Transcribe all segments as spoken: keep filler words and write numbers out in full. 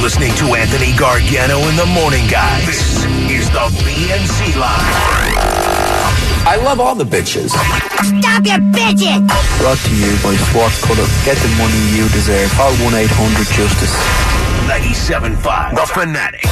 listening to Anthony Gargano and the Morning Guys. This is the B N C Line. I love all the bitches. Stop your bitches! Brought to you by Swart Colour. Get the money you deserve. Call one eight hundred justice. ninety-seven point five The Fanatic.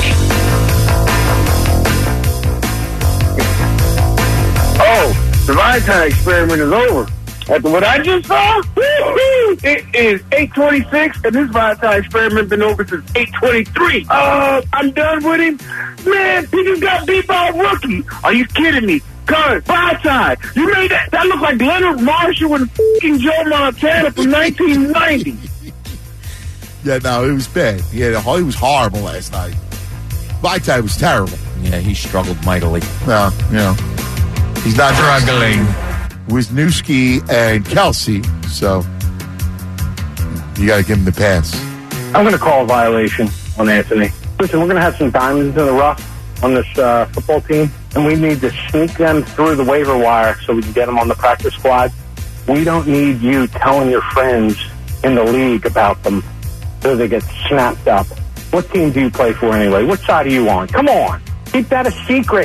Oh, the Vitai experiment is over. After what I just saw, woo-hoo, it is eight twenty-six, and this Vitai experiment been over since eight twenty-three. Uh, I'm done with him. Man, he just got beat by a rookie. Are you kidding me? Cuz, Vitai, you made that, that look like Leonard Marshall and f***ing Joe Montana from nineteen ninety. Yeah, no, it was bad. Yeah, he was horrible last night. Vitai was terrible. Yeah, he struggled mightily. No, you know, he's not struggling. Wisniewski and Kelsey, so you got to give him the pass. I'm going to call a violation on Anthony. Listen, we're going to have some diamonds in the rough on this uh, football team, and we need to sneak them through the waiver wire so we can get them on the practice squad. We don't need you telling your friends in the league about them so they get snapped up. What team do you play for anyway? What side are you on? Come on. Keep that a secret.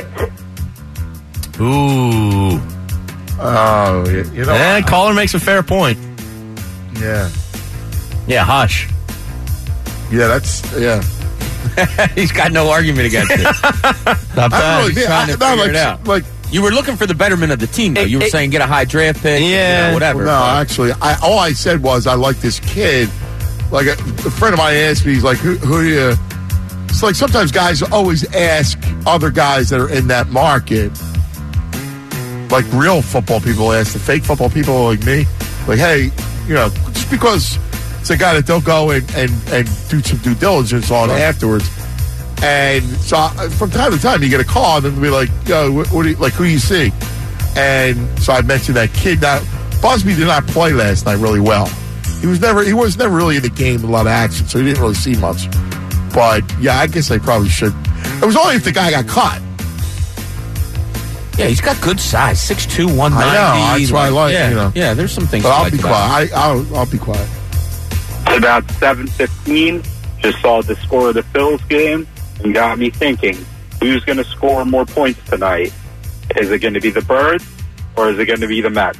Ooh. Oh, you know. And caller makes a fair point. Yeah. Yeah, hush. Yeah, that's, yeah. He's got no argument against it. Not bad. Really, He's trying I, to no, figure like, it out. Like, you were looking for the betterment of the team, though. You were it, saying get a high draft pick, yeah, you know, whatever. Well, no, actually, I, all I said was I like this kid. Like, a, a friend of mine asked me, he's like, who, who do you... It's like sometimes guys always ask other guys that are in that market, like real football people ask the fake football people like me, like, hey, you know, just because it's a guy that they'll go and, and, and do some due diligence on right. afterwards. And so I, from time to time you get a call and they'll be like, yo, what, what do you, like, who do you see? And so I mentioned that kid. Now, Busby did not play last night really well. He was never he was never really in the game with a lot of action, so he didn't really see much. But yeah, I guess I probably should. It was only if the guy got caught. Yeah, he's got good size, six two, one ninety. I know, that's why I like, yeah, you know. Yeah, there's some things. But I'll like be quiet. I, I'll, I'll be quiet. It's about seven fifteen. Just saw the score of the Phils game and got me thinking, who's going to score more points tonight? Is it going to be the Birds or is it going to be the Mets?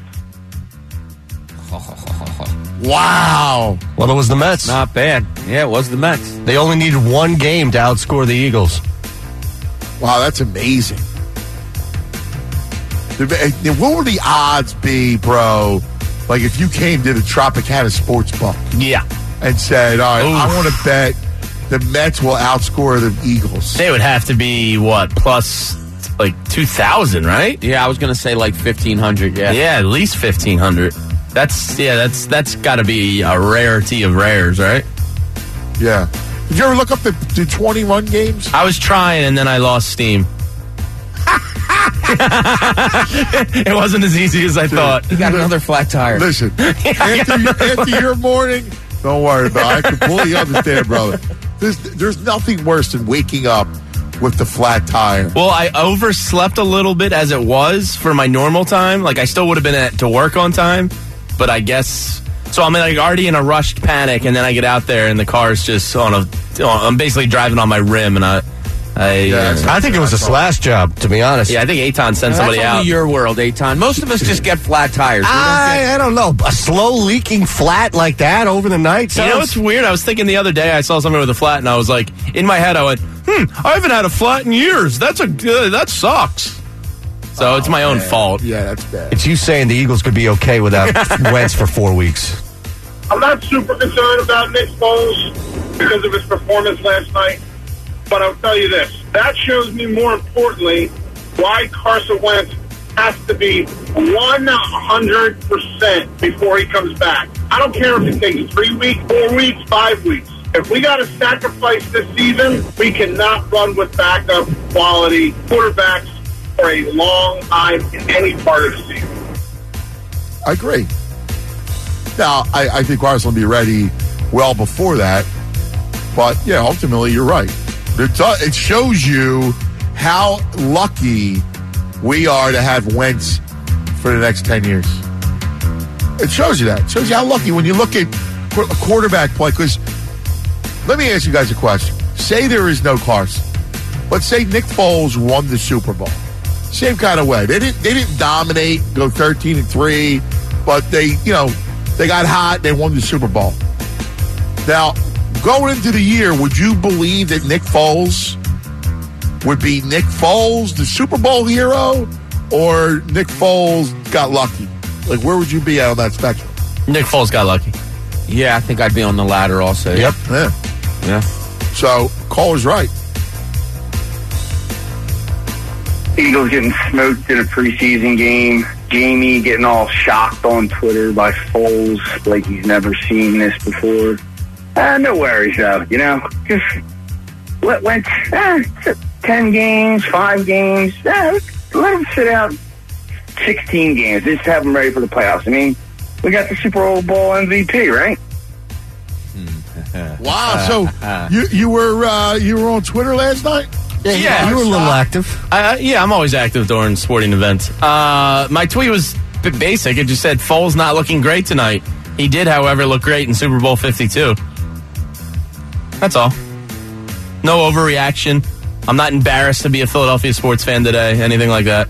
Wow. Well, it was the Mets. Not bad. Yeah, it was the Mets. They only needed one game to outscore the Eagles. Wow, that's amazing. What would the odds be, bro, like if you came to the Tropicana Sportsbook yeah. and said, all right, Oof. I want to bet the Mets will outscore the Eagles? They would have to be, what, plus like two thousand, right? Yeah, I was going to say like fifteen hundred, yeah. Yeah, at least fifteen hundred. That's, yeah, that's that's got to be a rarity of rares, right? Yeah. Did you ever look up the, the twenty-run games? I was trying, and then I lost steam. It wasn't as easy as I Dude, thought. You got another flat tire. Listen, after, after your morning, don't worry about it. I completely understand, brother. There's, there's nothing worse than waking up with the flat tire. Well, I overslept a little bit as it was for my normal time. Like, I still would have been at, to work on time, but I guess... So I'm like already in a rushed panic, and then I get out there, and the car's just on a... I'm basically driving on my rim, and I... I, yeah, uh, I think it was a slash job, to be honest. Yeah, I think Eitan sent now, somebody that's out. Only your world, Eitan. Most of us just get flat tires. We I, don't get- I don't know. A slow leaking flat like that over the night sounds... You know what's weird? I was thinking the other day I saw somebody with a flat, and I was like, in my head, I went, hmm, I haven't had a flat in years. That's a uh, that sucks. So oh, it's my own man. fault. Yeah, that's bad. It's you saying the Eagles could be okay without Wentz for four weeks. I'm not super concerned about Nick Foles because of his performance last night, but I'll tell you this. That shows me, more importantly, why Carson Wentz has to be one hundred percent before he comes back. I don't care if it takes three weeks, four weeks, five weeks. If we got to sacrifice this season, we cannot run with backup quality quarterbacks for a long time in any part of the season. I agree. Now, I, I think Carson will be ready well before that. But, yeah, ultimately, you're right. It, does, it shows you how lucky we are to have Wentz for the next ten years. It shows you that. It shows you how lucky when you look at a quarterback play. Because Let me ask you guys a question. Say there is no Carson. Let's say Nick Foles won the Super Bowl. Same kind of way. They didn't they didn't dominate, go thirteen and three, but they, you know, they got hot, they won the Super Bowl. Now, going into the year, would you believe that Nick Foles would be Nick Foles, the Super Bowl hero, or Nick Foles got lucky? Like, where would you be at on that spectrum? Nick Foles got lucky. Yeah, I think I'd be on the latter also. Yep. Yeah. Yeah. So, Cole's right. Eagles getting smoked in a preseason game. Jamie getting all shocked on Twitter by Foles like he's never seen this before. Uh, no worries, though. You know, just let, let's, uh, ten games, five games. Uh, let them sit out sixteen games. Just have them ready for the playoffs. I mean, we got the Super Bowl M V P, right? Wow. So you you were uh, you were on Twitter last night? Yeah, Yeah, you were a little active. Uh, yeah, I'm always active during sporting events. Uh, my tweet was b- basic. It just said, Foles not looking great tonight. He did, however, look great in Super Bowl fifty-two. That's all. No overreaction. I'm not embarrassed to be a Philadelphia sports fan today. Anything like that.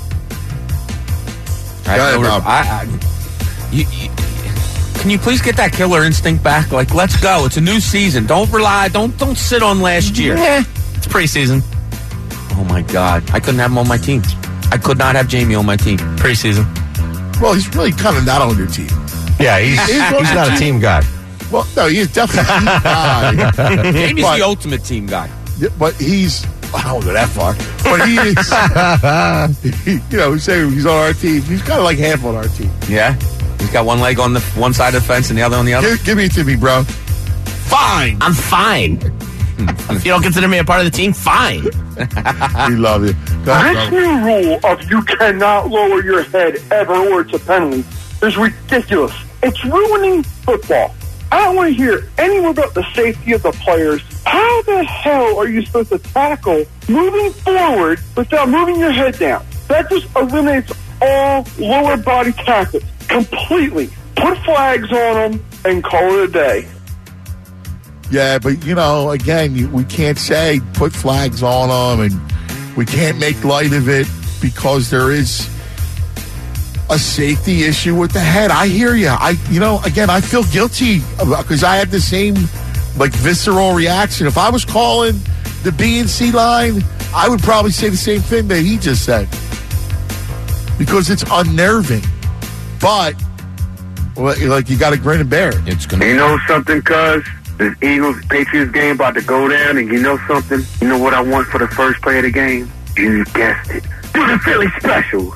I, Go ahead, over- Bob. I, I, you, you, can you please get that killer instinct back? Like, let's go. It's a new season. Don't rely. Don't don't sit on last year. Yeah, it's preseason. Oh my God, I couldn't have him on my team. I could not have Jamie on my team. Preseason. Well, he's really kind of not on your team. Yeah, he's, he's not a team guy. Well, no, he's definitely a team guy. Jamie's But- the ultimate team guy. Yeah, but he's, I don't go that far. But he is, he, you know, we say he's on our team. He's kind of like half on our team. Yeah, he's got one leg on the one side of the fence and the other on the other. Give, give me to me, bro. Fine. I'm fine. If you don't consider me a part of the team, fine. We love you. Go ahead, This bro. new rule of you cannot lower your head ever or it's a penalty is ridiculous. It's ruining football. I don't want to hear any more about the safety of the players. How the hell are you supposed to tackle moving forward without moving your head down? That just eliminates all lower body tackles completely. Put flags on them and call it a day. Yeah, but, you know, again, you, we can't say put flags on them, and we can't make light of it because there is a safety issue with the head. I hear you. I, you know, again, I feel guilty because I had the same, like, visceral reaction. If I was calling the B and C line, I would probably say the same thing that he just said because it's unnerving. But, like, you got to grin and bear it. It's gonna. You know something, cuz? This Eagles-Patriots game about to go down, and you know something? You know what I want for the first play of the game? You guessed it. Do the Philly special.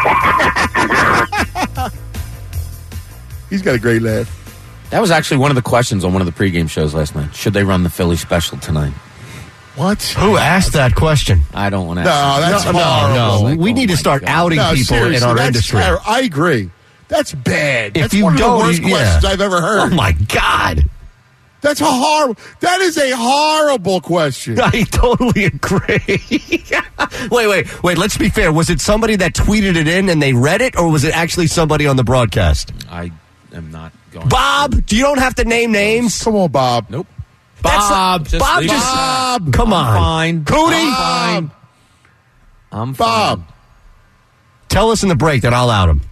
He's got a great laugh. That was actually one of the questions on one of the pregame shows last night. Should they run the Philly special tonight? What? Who asked that question? I don't want to. No, that's No, horrible. no. We need to start outing No, people seriously, in our that's industry. ter- I agree. That's bad. If That's you one of don't, the worst yeah. questions I've ever Oh, heard. my God. That's a horrible. That is a horrible question. I totally agree. wait, wait, wait. Let's be fair. Was it somebody that tweeted it in and they read it, or was it actually somebody on the broadcast? I am not going. Bob, you don't have to name names. Come on, Bob. Nope. That's Bob. a- just Bob leave just- it. Bob. Come I'm on. fine. Cootie. I'm fine. I'm fine. Bob. Tell us in the break that I'll out him.